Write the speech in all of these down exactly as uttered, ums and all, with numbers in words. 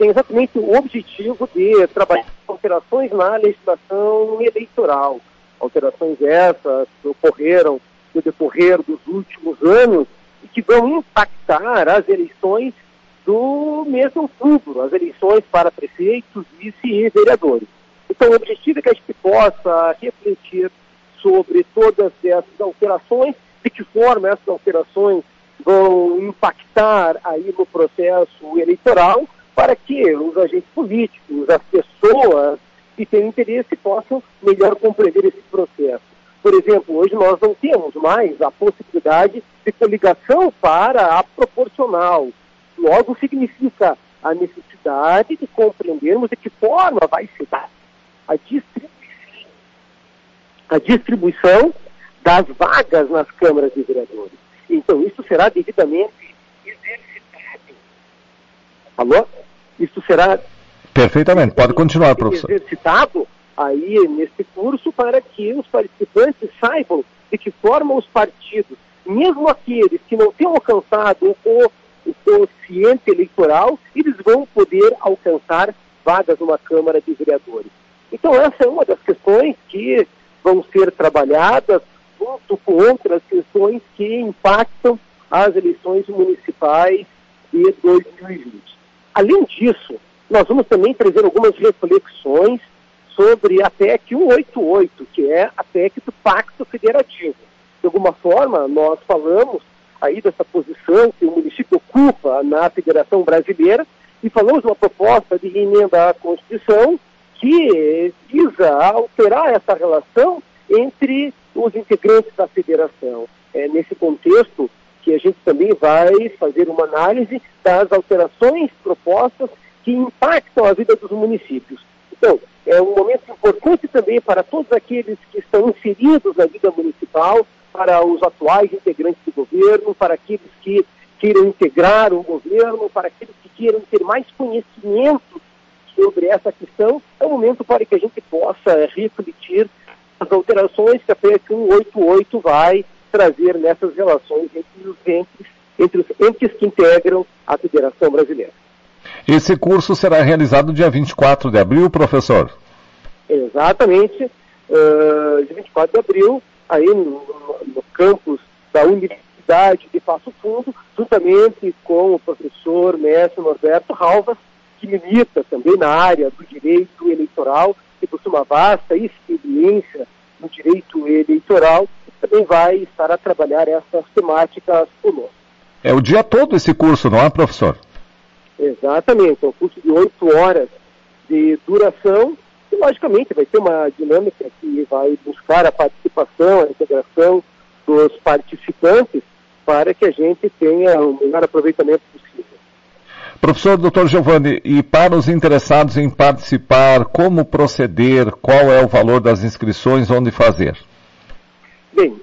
tem exatamente o objetivo de trabalhar alterações na legislação eleitoral. Alterações essas que ocorreram no decorrer dos últimos anos e que vão impactar as eleições do mês de outubro, as eleições para prefeitos, vice e vereadores. Então, o objetivo é que a gente possa refletir sobre todas essas alterações, de que forma essas alterações vão impactar aí no processo eleitoral, para que os agentes políticos, as pessoas que têm interesse possam melhor compreender esse processo. Por exemplo, hoje nós não temos mais a possibilidade de coligação para a proporcional. Logo, significa a necessidade de compreendermos de que forma vai se dar a distribuição, a distribuição das vagas nas câmaras de vereadores. Então, isso será devidamente exercitado. Alô? Isso será... Perfeitamente, pode continuar, professor. Exercitado aí nesse curso para que os participantes saibam de que forma os partidos, mesmo aqueles que não tenham alcançado o, o quociente eleitoral, eles vão poder alcançar vagas numa Câmara de Vereadores. Então, essa é uma das questões que vão ser trabalhadas junto com outras questões que impactam as eleições municipais de dois mil e vinte. Além disso, nós vamos também trazer algumas reflexões sobre a P E C cento e oitenta e oito, que é a P E C do Pacto Federativo. De alguma forma, nós falamos aí dessa posição que o município ocupa na Federação Brasileira e falamos de uma proposta de emenda à Constituição que visa alterar essa relação entre os integrantes da federação. É nesse contexto que a gente também vai fazer uma análise das alterações propostas que impactam a vida dos municípios. Então, é um momento importante também para todos aqueles que estão inseridos na vida municipal, para os atuais integrantes do governo, para aqueles que queiram integrar o governo, para aqueles que queiram ter mais conhecimento sobre essa questão. É um momento para que a gente possa refletir as alterações que a P E C cento e oitenta e oito vai trazer nessas relações entre os entes, entre os entes que integram a Federação Brasileira. Esse curso será realizado dia vinte e quatro de abril, professor? Exatamente, uh, dia vinte e quatro de abril, aí no, no campus da Universidade de Passo Fundo, juntamente com o professor mestre Norberto Ralvas, que milita também na área do direito eleitoral, que possui uma vasta experiência no direito eleitoral, também vai estar a trabalhar essas temáticas conosco. É o dia todo esse curso, não é, professor? Exatamente, é um curso de oito horas de duração e, logicamente, vai ter uma dinâmica que vai buscar a participação, a integração dos participantes para que a gente tenha o melhor aproveitamento possível. Professor doutor Giovanni, e para os interessados em participar, como proceder, qual é o valor das inscrições, onde fazer? Bem,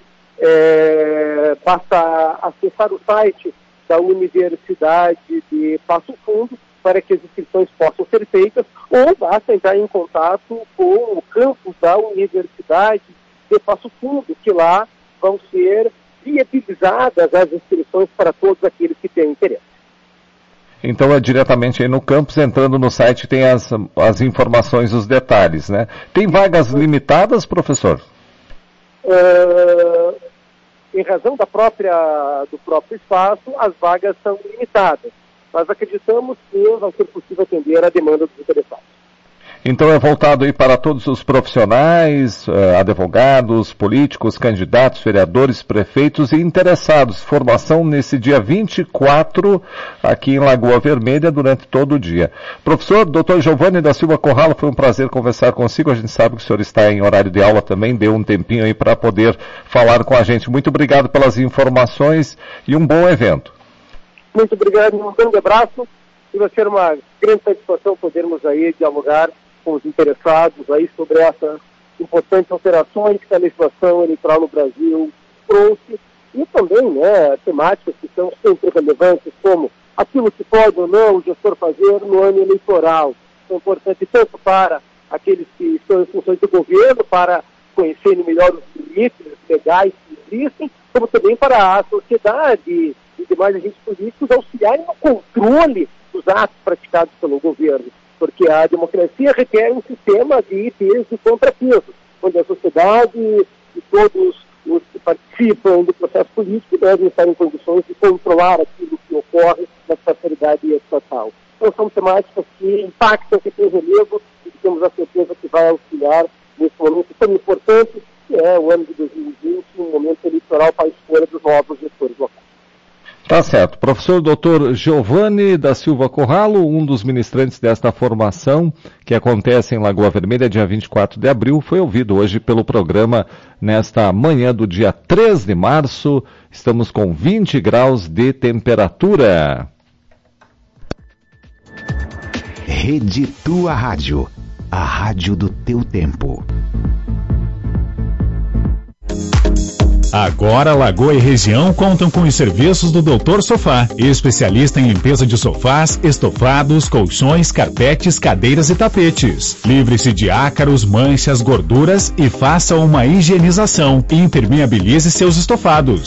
é, basta acessar o site da Universidade de Passo Fundo para que as inscrições possam ser feitas, ou basta entrar em contato com o campus da Universidade de Passo Fundo, que lá vão ser viabilizadas as inscrições para todos aqueles que têm interesse. Então é diretamente aí no campus, entrando no site tem as, as informações, os detalhes, né? Tem vagas limitadas, professor? Uh, em razão da própria, do próprio espaço, as vagas são limitadas. Nós acreditamos que vai ser possível atender a demanda dos interessados. Então é voltado aí para todos os profissionais, advogados, políticos, candidatos, vereadores, prefeitos e interessados. Formação nesse dia vinte e quatro, aqui em Lagoa Vermelha, durante todo o dia. Professor doutor Giovanni da Silva Corralo, foi um prazer conversar consigo. A gente sabe que o senhor está em horário de aula também, deu um tempinho aí para poder falar com a gente. Muito obrigado pelas informações e um bom evento. Muito obrigado, um grande abraço. E vai ser uma grande satisfação podermos aí dialogar com os interessados aí sobre essas importantes alterações que a legislação eleitoral no Brasil trouxe e também, né, temáticas que são sempre relevantes, como aquilo que pode ou não o gestor fazer no ano eleitoral. É importante tanto para aqueles que estão em funções do governo, para conhecerem melhor os limites legais que existem, como também para a sociedade e demais agentes políticos auxiliarem no controle dos atos praticados pelo governo, porque a democracia requer um sistema de peso e contrapeso, onde a sociedade e todos os que participam do processo político devem estar em condições de controlar aquilo que ocorre na parcialidade estatal. Então são temáticas que impactam, que têm relevo e que temos a certeza que vai auxiliar nesse momento tão importante, que é o ano de dois mil e vinte, um momento eleitoral para a escolha dos novos gestores locais. Tá certo. Professor doutor Giovanni da Silva Corralo, um dos ministrantes desta formação que acontece em Lagoa Vermelha, dia vinte e quatro de abril, foi ouvido hoje pelo programa nesta manhã do dia três de março. Estamos com vinte graus de temperatura. Rede Tua Rádio, a rádio do teu tempo. Agora Lagoa e região contam com os serviços do doutor Sofá, especialista em limpeza de sofás, estofados, colchões, carpetes, cadeiras e tapetes. Livre-se de ácaros, manchas, gorduras e faça uma higienização e impermeabilize seus estofados.